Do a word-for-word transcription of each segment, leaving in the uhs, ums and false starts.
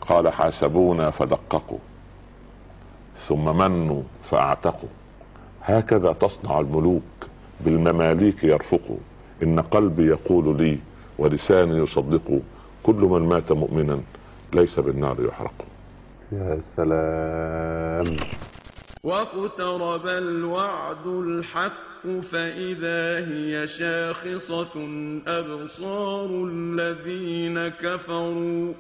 قال حاسبونا فدققوا ثم منوا فاعتقوا، هكذا تصنع الملوك بالمماليك يرفقوا، ان قلبي يقول لي ولساني يصدق، كل من مات مؤمنا ليس بالنار يحرق. يا سلام. واقترب الوعد الحق فإذا هي شاخصة أبصار الذين كفروا.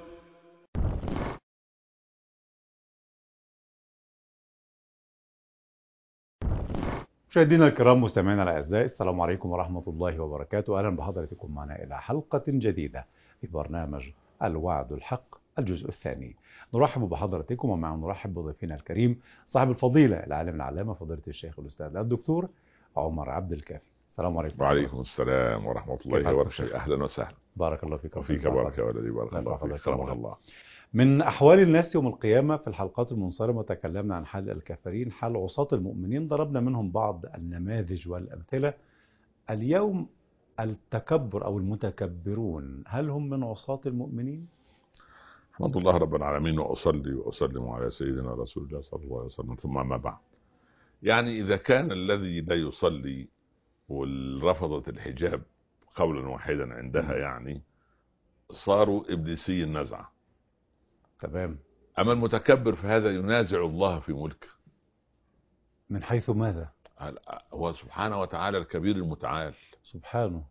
مشاهدينا الكرام مستمعينا الاعزاء، السلام عليكم ورحمه الله وبركاته. اهلا بحضراتكم معنا الى حلقه جديده في برنامج الوعد الحق الجزء الثاني. نرحب بحضراتكم ومع نرحب بضيفنا الكريم صاحب الفضيله العالم العلامه فضيله الشيخ الاستاذ الدكتور عمر عبد الكافي. السلام عليكم. وعليكم السلام ورحمه الله وبركاته. اهلا وسهلا. بارك الله فيك. وفيك بارك يا ولدي. بارك الله فيك. سلام الله. من أحوال الناس يوم القيامة في الحلقات المنصرمة تكلمنا عن حال الكافرين، حال عصاة المؤمنين، ضربنا منهم بعض النماذج والأمثلة. اليوم التكبر أو المتكبرون، هل هم من عصاة المؤمنين؟ الحمد لله رب العالمين، وأصلي وأسلم على سيدنا رسول الله صلى الله عليه وسلم، ثم ما بعد. يعني إذا كان الذي لا يصلي والرفضت الحجاب قولا واحدا عندها يعني صاروا إبليسي النزعة. تمام. أما المتكبر فهذا ينازع الله في ملكه. من حيث ماذا؟ هو سبحانه وتعالى الكبير المتعال سبحانه.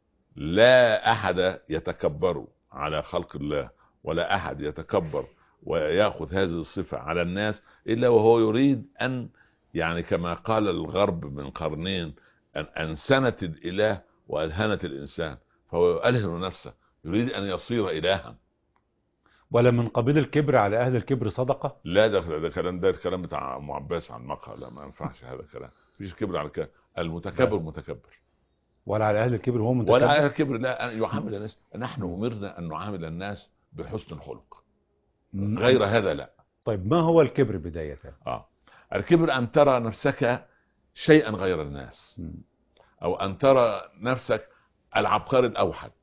لا أحد يتكبر على خلق الله، ولا أحد يتكبر ويأخذ هذه الصفة على الناس إلا وهو يريد أن، يعني كما قال الغرب من قرنين، أن أنسنت الإله وألهنت الإنسان، فهو يؤلهن نفسه، يريد أن يصير إلها. ولا من قبيل الكبر على أهل الكبر صدقة؟ لا، ده ده كلام ده الكلام بتاع أم عباس عن مقهى، لا ما ينفعش هذا الكلام. مفيش كبر على كده. المتكبر لا. متكبر. ولا على أهل الكبر هو متكبر. ولا على أهل الكبر لا يعامل الناس. نحن أمرنا أن نعامل الناس بحسن الخلق، غير هذا لا. طيب ما هو الكبر بداية؟ آه. الكبر أن ترى نفسك شيئا غير الناس، م. أو أن ترى نفسك العبقري الأوحد،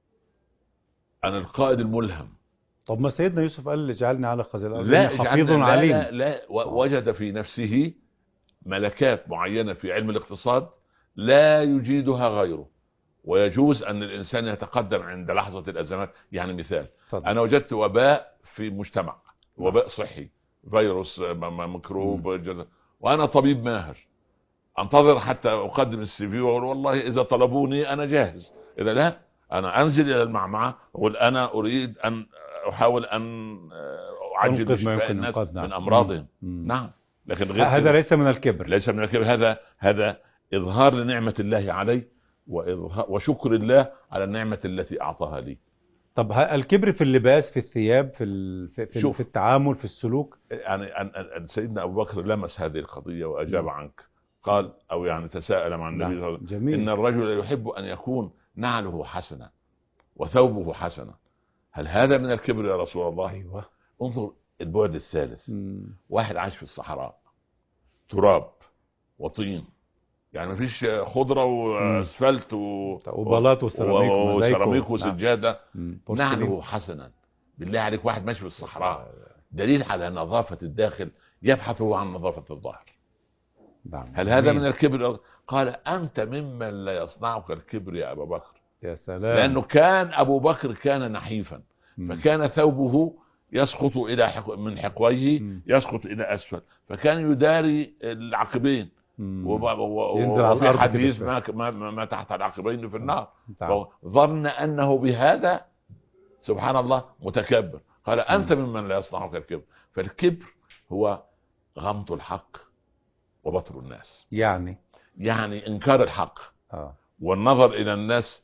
أن القائد الملهم. طب ما سيدنا يوسف قال اجعلني على خزائن الارض لا حفيظ لا عليم. لا, لا وجد في نفسه ملكات معينة في علم الاقتصاد لا يجيدها غيره، ويجوز أن الإنسان يتقدم عند لحظة الأزمات. يعني مثال، طبعا. أنا وجدت وباء في مجتمع، وباء صحي، فيروس، ميكروب، وأنا طبيب ماهر، أنتظر حتى أقدم السي في وأقول والله إذا طلبوني أنا جاهز، إذا لا أنا أنزل إلى المعمعة وأقول أنا أريد أن أحاول أن أعجل بشفاء الناس من أمراضهم. نعم، لكن غير هذا ليس من الكبر. ليس من الكبر. هذا هذا إظهار لنعمة الله علي، وشكر الله على النعمة التي أعطاها لي. طب الكبر في اللباس، في الثياب، في في, في, في التعامل، في السلوك. يعني أن سيدنا أبو بكر لمس هذه القضية وأجاب م. عنك، قال أو يعني تساءل مع النبي صلى الله عليه وسلم إن الرجل يحب أن يكون نعله حسنا وثوبه حسنا، هل هذا من الكبر يا رسول الله؟ أيوة. انظر البعد الثالث. م. واحد عايش في الصحراء، تراب وطين، يعني مفيش خضرة واسفلت وبلاط وسيراميك وسيراميك وسجادة، نعله حسنا. بالله عليك، واحد ماشي في الصحراء، دليل على نظافة الداخل، يبحث عن نظافة الظاهر. هل هذا من الكبر؟ قال أنت ممن لا يصنعك الكبر يا أبا بكر. يا سلام. لأنه كان أبو بكر كان نحيفا، فكان ثوبه يسقط إلى حق من حقويه، يسقط إلى أسفل، فكان يداري العقبين، ينزل على وفي حديث ما, ما, ما تحت العقبين في النار. فظن أنه بهذا سبحان الله متكبر. قال أنت ممن لا يصنعك الكبر. فالكبر هو غمط الحق وبطر الناس، يعني يعني إنكار الحق آه. والنظر إلى الناس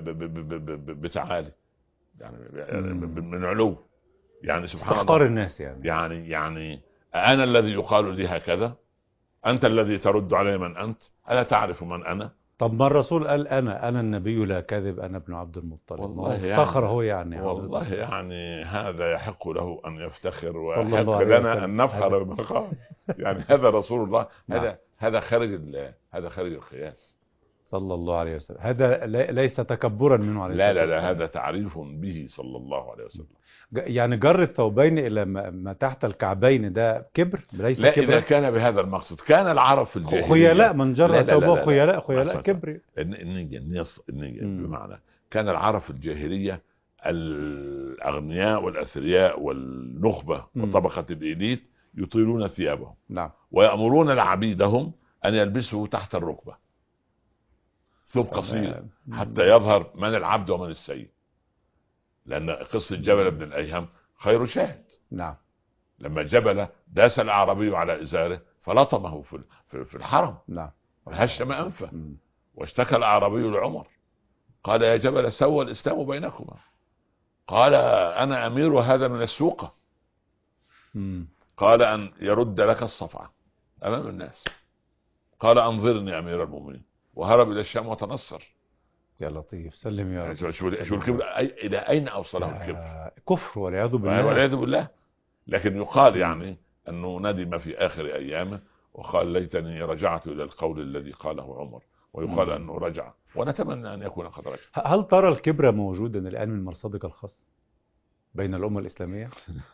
بتعالي، يعني من علو، يعني سبحان الله الناس يعني يعني يعني أنا الذي يقال لي هكذا، أنت الذي ترد علي من أنت، ألا تعرف من أنا؟ طب ما الرسول قال أنا أنا النبي لا كذب، أنا ابن عبد المطلب. والله افتخر يعني هو يعني والله يعني هذا يحق له أن يفتخر، ويحق لنا أن نفخر بما قال. يعني هذا رسول الله. هذا هذا خارج هذا خارج القياس. صلى الله عليه وسلم. هذا لي- ليس تكبرا منه عليه لا الصلاة لا لا والسلام. هذا تعريف به صلى الله عليه وسلم. ج- يعني جر الثوبين إلى ما ما تحت الكعبين ده كبر ليس لا إذا كبرا؟ كان بهذا المقصد. كان العرب في الجاهلية خيلاء من لا جر لا لا ثوبه لا لا. خيلاء خيلاء لحظة. كبر. الن- النية النية النية مم. بمعنى كان العرب في الجاهلية الأغنياء والأثرياء والنخبة مم. وطبقة الإليت يطيلون ثيابهم نعم. ويأمرون العبيدهم أن يلبسوا تحت الركبة ثوب قصير مم. حتى يظهر من العبد ومن السيد. لأن قصة جبل بن الأيهم خير شاهد. نعم. لما جبل داس الأعرابي على إزاره فلطمه في في- في الحرم نعم. وهشم أنفه. مم. واشتكى الأعرابي لعمر قال يا جبل سوى الإسلام بينكما. قال أنا أمير وهذا من السوقة. مم. قال أن يرد لك الصفعة أمام الناس. قال أنظرني أمير المؤمنين وهرب إلى الشام وتنصر. يا لطيف سلم يا رب. شو شو شو الكبر أي- إلى أين أوصله الكبر؟ آه، كفر والعياذ بالله. والعياذ بالله. لكن يقال يعني أنه ندم في آخر أيامه وقال ليتني رجعت إلى القول الذي قاله عمر. ويقال مم. أنه رجع ونتمنى أن يكون قد رجع. ه- هل ترى الكبر موجودا الآن من مرصدك الخاص بين الأمة الإسلامية؟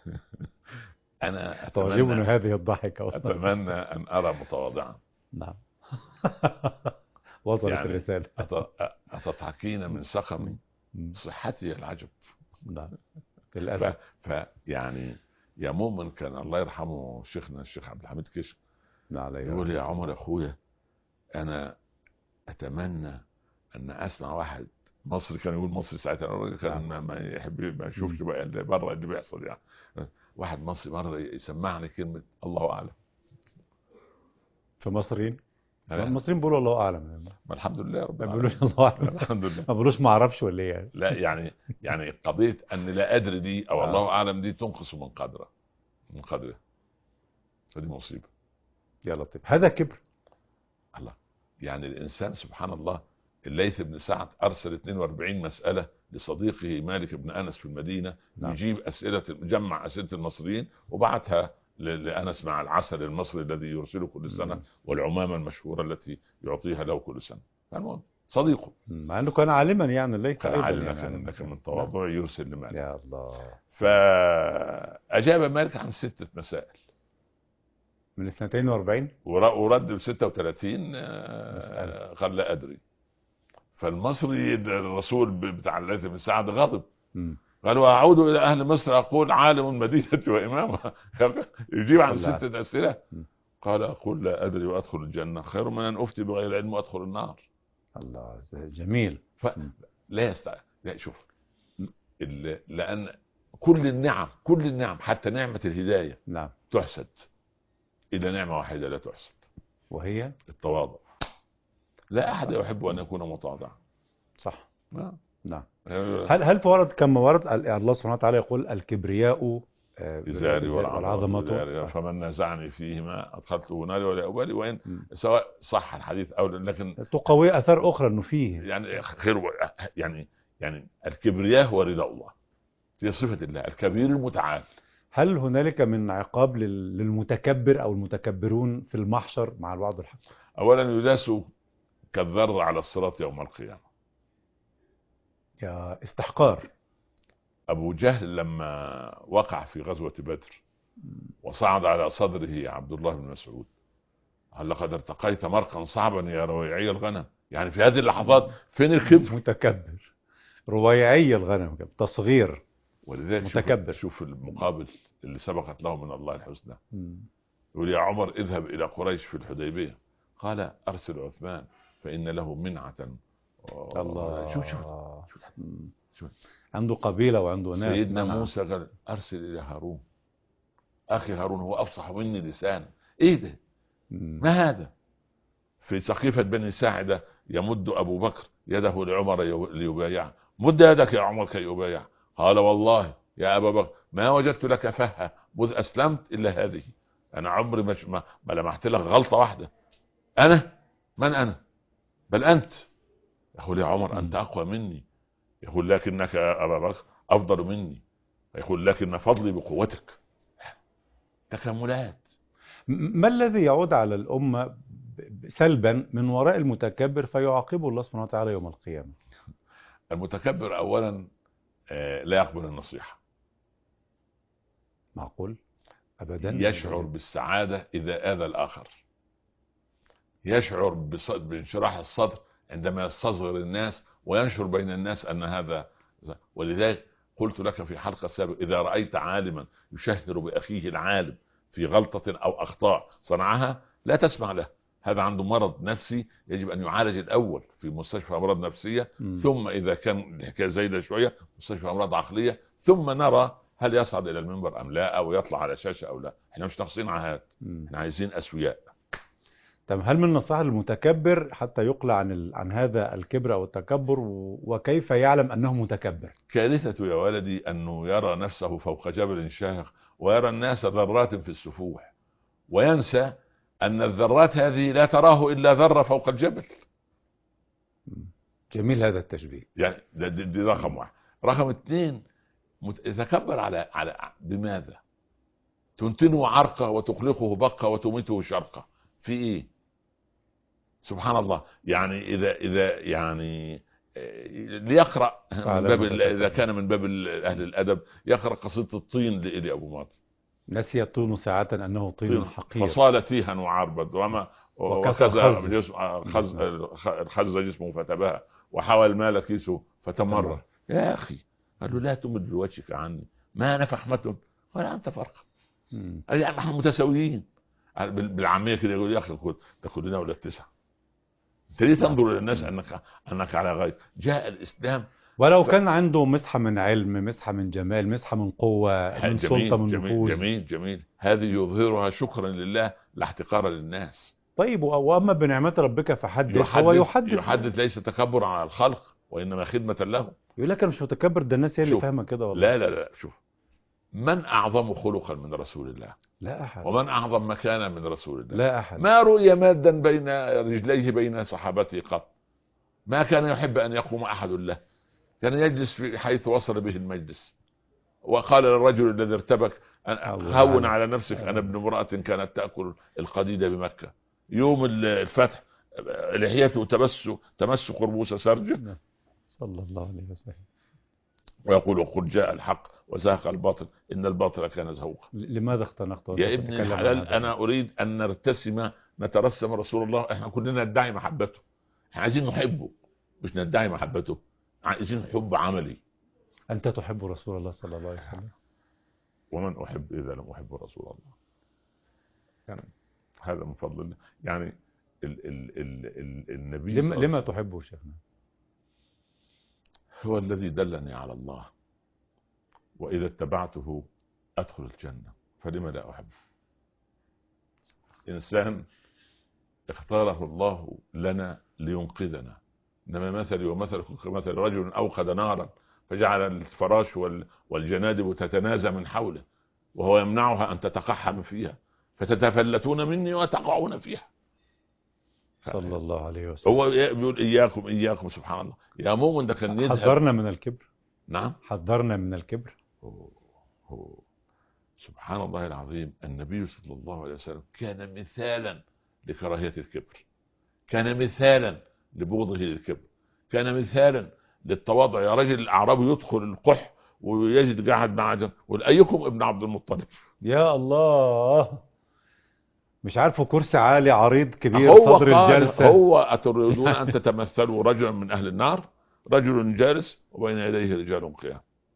أنا تعجبني أتمنى, هذه الضحكة والله. أتمنى أن أرى متواضعا. نعم. وصلت يعني الرسالة. أت- أتضحكين من سقم مم. صحتي العجب. نعم ف... للأسف. فيعني يا مؤمن كان الله يرحمه شيخنا الشيخ عبد الحميد كشك نعم عليه يقول يا عمر يا أخويا أنا أتمنى أن أسمع واحد مصري. كان يقول مصري ساعتها الراجل كان ما, ما يحب ما يشوفش بقى اللي بره اللي بيحصل يعني. واحد مصري مرة يسمعني كلمة الله أعلم. في مصريين أنا- المصريين بيقولوا الله أعلم. ما الحمد لله رب ما العالمين. بيقولوش الله أعلم. الحمد لله. ما بيقولوش ما أعرفش ولا إيه يعني. لا يعني يعني قضية أن لا أدري دي أو آه. الله أعلم دي تنقص من قدره من قدره. فدي مصيبة. يا لطيف هذا كبر. الله. يعني الإنسان سبحان الله الليث بن سعد أرسل اثنين وأربعين مسألة لصديقه مالك بن أنس في المدينة. نعم. يجيب أسئلة جمع أسئلة المصريين وبعتها ل- لأنس مع العسل المصري الذي يرسله كل سنة مم. والعمامة المشهورة التي يعطيها له كل سنة. فالمهم صديقه مع أنه كان عالما يعني ليس كان أيضا عالم يعني لكن, عالم. لكن من تواضعه يرسل لمالك. يا الله. فأجاب مالك عن ستة مسائل من اثنتين وأربعين ور- ورد ب ستة وثلاثين مسألة. آه، قال لا أدري. فالمصري الرسول بتاع الليث بن سعد غضب. مم. قال وأعود إلى أهل مصر أقول عالم المدينة وإمامها. يجيب عن الله. ستة أسئلة. م. قال أقول لا أدري وأدخل الجنة خير من أن أفتي بغير علم وأدخل النار. الله جميل. لا يستطيع. لا شوف ال- لأن كل النعم كل النعم حتى نعمة الهداية نعم. تحسد إلى نعمة واحدة لا تحسد وهي التواضع. لا أحد يحب أن يكون متواضعا. صح. نعم. نعم. هل هل ورد كما ورد ال- الله سبحانه وتعالى يقول الكبرياء آه، إزاري والعظمة والعظمة إزاري فمن نازعني فيهما أدخلته ناري ولا أبالي. وإن سواء صح الحديث أو لكن تقوي أثار أخرى أنه فيه يعني خير و- يعني يعني الكبرياء هو رضا الله. هي صفة الله الكبير المتعال. هل هنالك من عقاب لل- للمتكبر أو المتكبرون في المحشر مع الوعد الحق؟ أولا يداسوا كالذر على الصراط يوم القيامة. يا استحقار. أبو جهل لما وقع في غزوة بدر وصعد على صدره عبد الله بن مسعود قال لقد ارتقيت مرقا صعبا يا رويعي الغنم. يعني في هذه اللحظات فين الكبر؟ متكبر رويعي الغنم تصغير. ولذلك متكبر. شوف, شوف المقابل اللي سبقت له من الله الحسنى. مم. يقول يا عمر اذهب إلى قريش في الحديبية. قال أرسل عثمان فإن له منعة. الله. شوف شوف شوف, مم. شوف. عنده قبيلة وعنده ناس. سيدنا منع. موسى قال أرسل إلى هارون أخي هارون هو أفصح مني لسان. إيه ده؟ مم. ما هذا؟ في سقيفة بني ساعدة يمد أبو بكر يده لعمر ليبايعه. مد يدك يا عمر كي يبايع. قال والله يا أبا بكر ما وجدت لك فهة مذ أسلمت إلا هذه. أنا عمري مش ما, ما لمحت لك غلطة واحدة. أنا من أنا بل أنت. يقول يا عمر أنت أقوى مني. يقول لكنك يا أبا بكر أفضل مني. يقول لكن فضلي بقوتك. تكاملات. م- ما الذي يعود على الأمة ب- سلبا من وراء المتكبر فيعاقبه الله سبحانه وتعالى يوم القيامة؟ المتكبر اولا آه، لا يقبل النصيحة. معقول؟ أبدا. يشعر بالسعادة إذا آذى الآخر، يشعر بص- بانشراح الصدر عندما يستصغر الناس وينشر بين الناس أن هذا. ولذلك قلت لك في حلقة سابقة: إذا رأيت عالما يشهر بأخيه العالم في غلطة أو أخطاء صنعها لا تسمع له، هذا عنده مرض نفسي يجب أن يعالج الأول في مستشفى أمراض نفسية، مم. ثم إذا كان الحكاية زايدة شوية مستشفى أمراض عقلية، ثم نرى هل يصعد إلى المنبر أم لا، أو يطلع على شاشة أو لا. احنا مش ناقصين عهات، مم. احنا عايزين أسوياء. طب هل من نصائح المتكبر حتى يقلع عن ال... عن هذا الكبر أو التكبر، و... وكيف يعلم أنه متكبر؟ كارثة يا ولدي أنه يرى نفسه فوق جبل شاهق ويرى الناس ذرات في السفوح، وينسى أن الذرات هذه لا تراه إلا ذرة فوق الجبل. جميل هذا التشبيه. يعني دي, دي, دي رقم واحد. رقم اثنين، مت- يتكبر على على بماذا؟ تنتنه عرقة وتخلقه بقة وتميته شرقة. في ايه؟ سبحان الله. يعني اذا اذا يعني آه، ليقرأ من باب ال- اذا كان من باب ال- اهل الادب يقرأ قصيدة الطين لإيلي ابو ماضي. نسي الطين ساعة أنه طين حقير فصال تيها وعربد وما وكسر وكذا خز. جسم خز الخز جسمه فتباهى وحوى المال كيسه فتمرر. يا اخي قال له: لا تمد وجهك عني، ما انا فحمة ولا انت فرقة، مم. يعني احنا متساويين. بال- بالعامية كده يقول: يا اخي ده كلنا ولاد تسعة. انت ليه تنظر الى الناس انك انك على غير؟ جاء الاسلام ولو ف- كان عنده مسحة من علم، مسحة من جمال، مسحة من قوة، من جميل سلطة، من جميل نفوذ. جميل جميل هذه يظهرها شكرا لله لا احتقارا للناس. طيب، و- وأما بنعمة ربك فحدث، هو يحدث يحدث يحدث ليس تكبرا على الخلق وانما خدمة له. يقول لك أنا مش متكبر، ده الناس هي اللي شوف. فاهمة كده والله. لا لا لا شوف، من اعظم خلقا من رسول الله؟ لا أحد. ومن اعظم مكانا من رسول الله؟ لا أحد. ما رؤي مادا بين رجليه بين صحابته قط. ما كان يحب ان يقوم احد له، كان يجلس في حيث وصل به المجلس. وقال للرجل الذي ارتبك: هون على نفسك، انا ابن امرأة كانت تأكل القديد بمكة. يوم الفتح لحيته تمس تمس قربوس سرجه، صلى الله عليه وسلم، ويقول: قل جاء الحق وزهق الباطل ان الباطل كان زهوقا. لماذا اختنقت؟ يا ابن الحلال، انا اريد ان نرتسم نترسم رسول الله. احنا كلنا ندعي محبته، احنا عايزين نحبه مش ندعي محبته، عايزين حب عملي. أنت تحب رسول الله صلى الله عليه وسلم؟ ومن احب اذا لم احب رسول الله؟ يعني هذا من فضل الله. يعني ال ال ال ال النبي لما, صلى الله لما عليه وسلم تحبه شيخنا؟ هو الذي دلني على الله، واذا اتبعته ادخل الجنة، فلما لا احبه؟ انسان اختاره الله لنا لينقذنا، انما مثلي ومثلكم كمثل رجل اوقد نارا فجعل الفراش وال والجنادب تتنازى من حوله وهو يمنعها ان تتقحم فيها، فتتفلتون مني وتقعون فيها. صلى الله عليه وسلم. هو بيقول: اياكم اياكم. سبحان الله. يا مؤمن ده كان يذهب. حذرنا من الكبر. نعم، حذرنا من الكبر. هو هو سبحان الله العظيم. النبي صلى الله عليه وسلم كان مثالا لكراهية الكبر، كان مثالا لبغضه للكبر، كان مثالا للتواضع. يا رجل الأعرابي يدخل القح ويجد قاعد مع جن، أيكم ابن عبد المطلب؟ يا الله، مش عارفه كرسي عالي عريض كبير هو صدر قال الجلسة. هو أتريدون أن تتمثلوا رجلا من أهل النار؟ رجل جالس وبين يديه رجال قيام.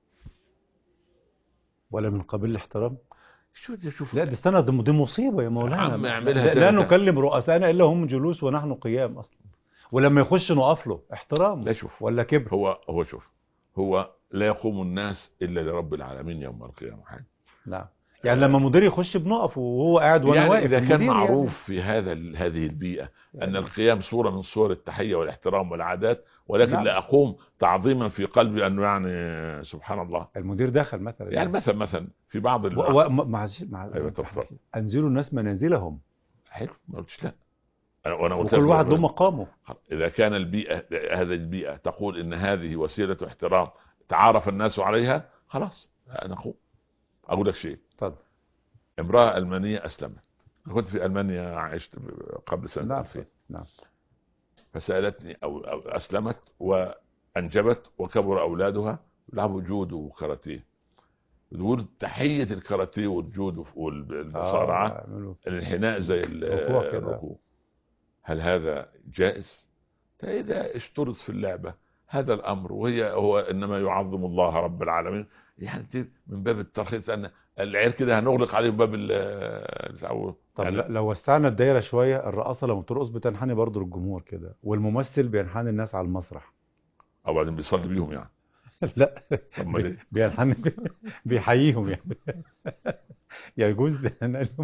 ولا من قبيل الاحترام. شو دي؟ شوف، لا دي استنى، دي دي مصيبة يا مولانا. عم اعملها لا, زي لا ما كان. نكلم رؤسائنا إلا هم جلوس ونحن قيام أصلا، ولما يخش نقف له. احترام لا شوف، ولا كبر؟ هو هو شوف، هو لا يقوم الناس إلا لرب العالمين يوم القيامة. حاجة. نعم. يعني لما مدير يخش بنقف وهو قاعد وانا يعني واقف. إذا كان المدير معروف يعني. في هذا ال- هذه البيئة أن يعني. القيام صورة من صور التحية والاحترام والعادات، ولكن نعم. لا أقوم تعظيما في قلبي أنه يعني سبحان الله. المدير دخل مثلا، يعني مثلا مثلا في بعض ال... و... و... مع مع أيوة تفضل. انزلوا الناس منازلهم، حلو، ما قلتش لا. أنا وأنا قلت وكل لك واحد له ربنا- مقامه. إذا كان البيئة هذه البيئة تقول إن هذه وسيلة احترام تعارف الناس عليها، خلاص نقوم. أقول لك شيء. اتفضل. امرأة ألمانية أسلمت كنت في المانيا، عشت قبل سنه نعم ألفين. نعم. فسالتني او, أو اسلمت وانجبت وكبر اولادها يلعبوا جودو وكاراتيه. تقول تحيه الكاراتيه والجودو والمصارعه آه عملوا الانحناء زي ركوع كده. الركوع. هل هذا جائز؟ إذا اشترط في اللعبة هذا الأمر وهي هو إنما يعظم الله رب العالمين، يعني من باب الترخيص أن العير كده هنغلق عليه باب ال طب يعني لا- لو وسعنا الدايره شويه، الرقاصه لما بترقص بتنحني برضو للجمهور كده، والممثل بينحني الناس على المسرح. أو بعدين بيصلي بيهم يعني. لا طب ما بي- ليه؟ بينحني بيحييهم يعني. يجوز ده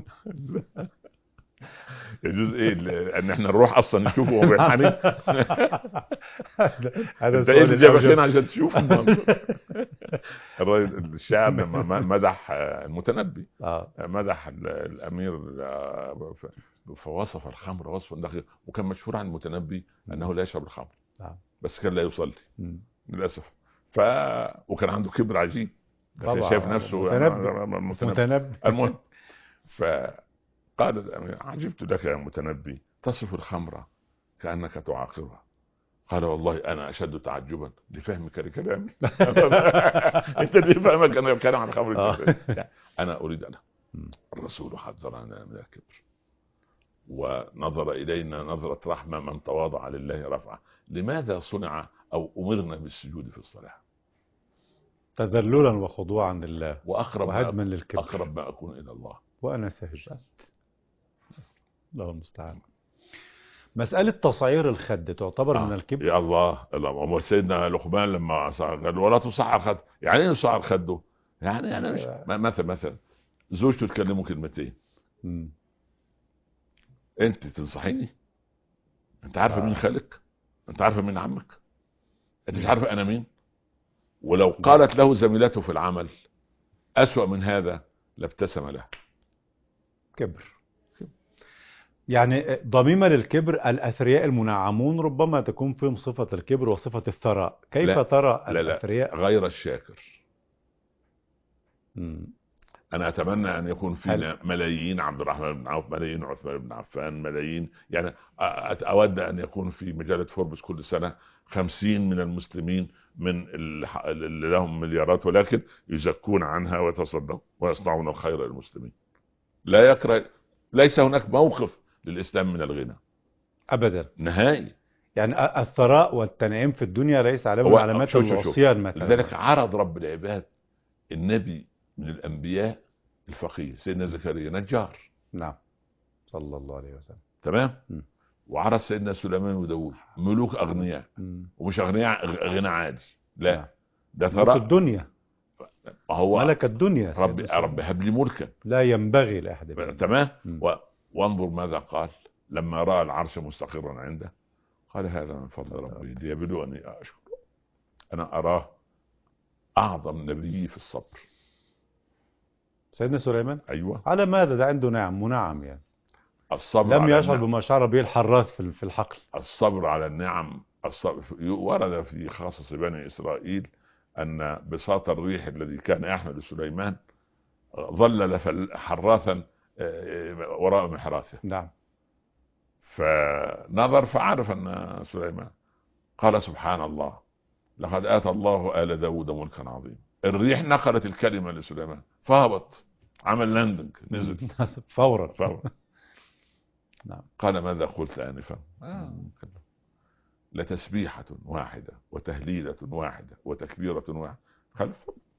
يجوز إيه ال- إن إحنا نروح أصلا نشوفه وهو بينحني؟ هذا أنت إيه السؤال اللي جابك الأوجب. هنا عشان تشوف المنظر؟ الراجل الشاعر لما مدح المتنبي، اه مدح ال- الامير آه، ف- فوصف الخمر وصفا دقيقا، وكان مشهور عن المتنبي انه لا يشرب الخمر آه. بس كان لا يصلي مم. للاسف. ف وكان عنده كبر عجيب، ده كان طبعا شايف نفسه متنبي. يعني متنبي. متنبي. المهم، فقال الامير عجبت لك يا متنبي تصف الخمر كانك تعاقرها. قال والله انا اشد تعجبا لفهمك لكلامي. انت اللي فهمك انا بتكلم عن خمر آه. يعني انا اريد انا. مم. الرسول حذرنا من الكبر ونظر الينا نظره رحمه، من تواضع لله رفعه. لماذا صنع او امرنا بالسجود في الصلاه؟ تذللا وخضوعا لله واقرب ما وهدما أكون للكبر. اقرب ما اكون الى الله وانا ساجد. الله المستعان. مسألة تصعير الخد تعتبر آه. من الكبر؟ يا الله الله. سيدنا لقمان لما صعر قال ولا تصعر خد، يعني ايه يصعر خده؟ يعني انا مش مثلا مثلا زوجته تكلمه كلمتين، مم. انت تنصحيني؟ انت عارفه آه. مين خالق؟ انت عارفه مين عمك؟ انت مش عارفه انا مين؟ ولو قالت له زميلته في العمل اسوأ من هذا لابتسم له. كبر. يعني ضميمة للكبر الأثرياء المنعمون ربما تكون فيهم صفة الكبر وصفة الثراء، كيف لا. ترى لا لا الأثرياء؟ غير الشاكر. مم. انا اتمنى ان يكون فينا هل- ملايين عبد الرحمن بن عوف، ملايين عثمان بن عفان، ملايين يعني. أ- أت- اود ان يكون في مجله فوربس كل سنه خمسين من المسلمين من الح- اللي لهم مليارات ولكن يزكون عنها ويتصدقون ويصنعون الخير للمسلمين. لا يكره، ليس هناك موقف للاسلام من الغنى أبدا. نهائي. يعني الثراء والتنعيم في الدنيا ليس عليه من هو علامات شوف شوف شوف. العصيان مثلا. لذلك عرض رب العباد النبي من الانبياء الفقيه سيدنا زكريا نجار، نعم صلى الله عليه وسلم. تمام. م. وعرض سيدنا سليمان وداود ملوك اغنياء، م. ومش اغنياء غ- غنى عادي، لا نعم. ده ملك ثراء. الدنيا، هو ملك الدنيا رب سيدنا رب هب لي ملكا، لا ينبغي لأحد منهم. تمام. م. و... وانظر ماذا قال لما راى العرش مستقرا عنده، قال هذا من فضل ربي ليبلوني اشكر. انا اراه اعظم نبي في الصبر. سيدنا سليمان ايوه على ماذا؟ ده عنده نعم منعم يعني، الصبر لم على يشعر النعم. بما شعر به الحراث في في الحقل. الصبر على النعم. الصبر ورد في خاصة بني إسرائيل أن بساط الريح الذي كان يحمل سليمان ظلل فل- حراثا آه، وراء محراثه، نعم. فنظر فعرف أن سليمان. قال سبحان الله لقد آتى الله آل داود ملكا عظيما. الريح نقلت الكلمة لسليمان فهبط، عمل لاندنج، نزل فورا. فورا. نعم. قال ماذا قلت آنفا؟ آه. لتسبيحة واحدة وتهليلة واحدة وتكبيرة واحدة خلف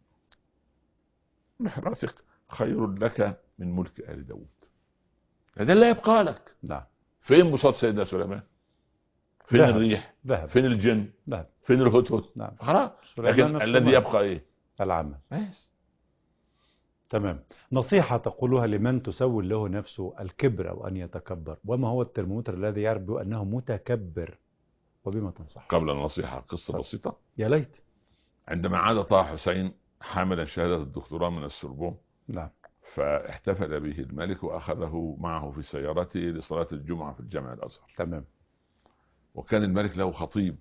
محراتك خير لك من ملك آل داود. هذا لا يبقى لك. نعم. فين بساط سيدنا سليمان؟ فين ذهب. الريح؟ ذهب. فين الجن؟ ذهب. فين الهدهد؟ نعم. خلاص. سليمان لكن نفسه الذي مات. يبقى ايه؟ العمل. بس. تمام. نصيحة تقولها لمن تسول له نفسه الكبر أو أن يتكبر، وما هو الترمومتر الذي يعرف أنه متكبر، وبما تنصح؟ قبل النصيحة قصة طب. بسيطة. يا ليت. عندما عاد طه حسين حاملا شهادة الدكتوراه من السوربون، نعم. فاحتفل به الملك وأخذه معه في سيارته لصلاة الجمعة في الجامع الأزهر. تمام. وكان الملك له خطيب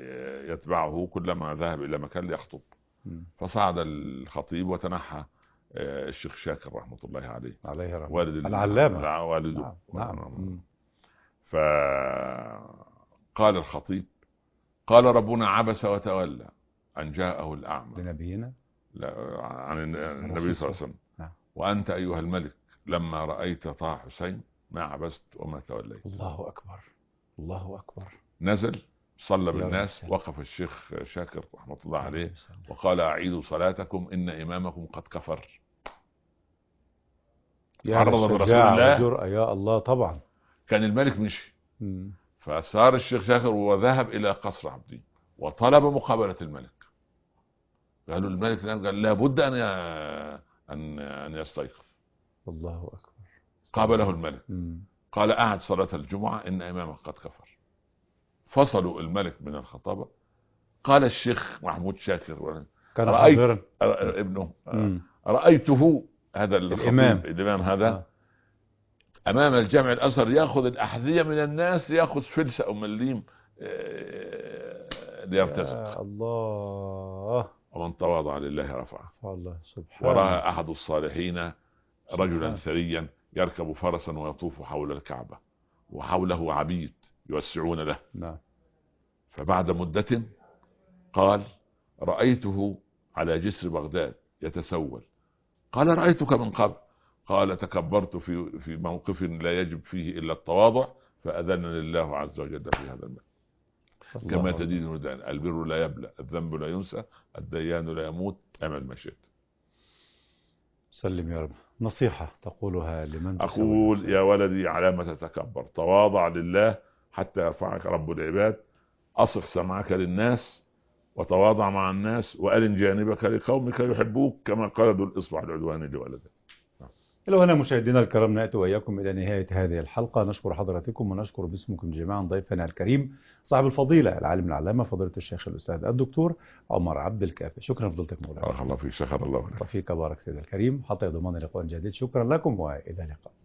يتبعه كلما ذهب إلى مكان ليخطب. م. فصعد الخطيب وتنحى آه، الشيخ شاكر رحمة الله عليه، عليه رحمة والد ال- العلامة. الع- والده. نعم نعم. مم. فقال الخطيب: قال ربنا عبس وتولى أن جاءه الأعمى. لنبينا لا، عن النبي الرسول صلى الله عليه وسلم. نعم. وأنت أيها الملك لما رأيت طه حسين ما عبست وما توليت. الله أكبر الله أكبر. نزل صلى يا بالناس، رب. وقف الشيخ شاكر رحمة الله عليه عليه السلام. وقال: أعيدوا صلاتكم إن إمامكم قد كفر. يا عرض برسول الشجاعة الله. والجرأة يا الله طبعا. كان الملك مشي، مم. فصار الشيخ شاكر وذهب إلى قصر عبدين وطلب مقابلة الملك. قالوا الملك قال لابد أن أن أن يستيقظ. الله أكبر. قابله الملك، مم. قال: أعد صلاة الجمعة إن إمامك قد كفر. فصلوا الملك من الخطابة. قال الشيخ محمود شاكر كان رأيت حاضرا. ابنه مم. رأيته هذا الخطيب الإمام. الإمام هذا آه. أمام الجامع الأزهر يأخذ الأحذية من الناس، يأخذ فلسة أو مليم آه، ليرتزق. يا الله. ومن تواضع لله رفعه. الله سبحانه. ورأى أحد الصالحين رجلا سبحان. ثريا يركب فرسا ويطوف حول الكعبة وحوله عبيد يوسعون له. نعم. فبعد مدة قال: رأيته على جسر بغداد يتسول. قال: رأيتك من قبل. قال: تكبرت في في موقف لا يجب فيه إلا التواضع فأذنني الله عز وجل في هذا المال. كما تدين ودان، البر لا يبلى، الذنب لا ينسى، الديان لا يموت، اعمل ما شئت. سلم يا رب. نصيحة تقولها لمن أقول: يا ولدي على ما تتكبر، تواضع لله حتى يرفعك رب العباد. أصغ سمعك للناس وتواضع مع الناس، وألن جانبك لقومك يحبوك كما قال ذو الإصبع العدواني لولده. إلى هنا مشاهدينا الكرام نأتي وإياكم إلى نهاية هذه الحلقة. نشكر حضراتكم ونشكر باسمكم جميعا ضيفنا الكريم صاحب الفضيلة العالم العلامة فضيلة الشيخ الأستاذ الدكتور عمر عبد الكافي. شكرا فضيلتك مولانا. بارك الله فيك. شكر الله وفيك بارك سيد الكريم. حتى يضمن لقاء جديد. شكرا لكم وإلى اللقاء.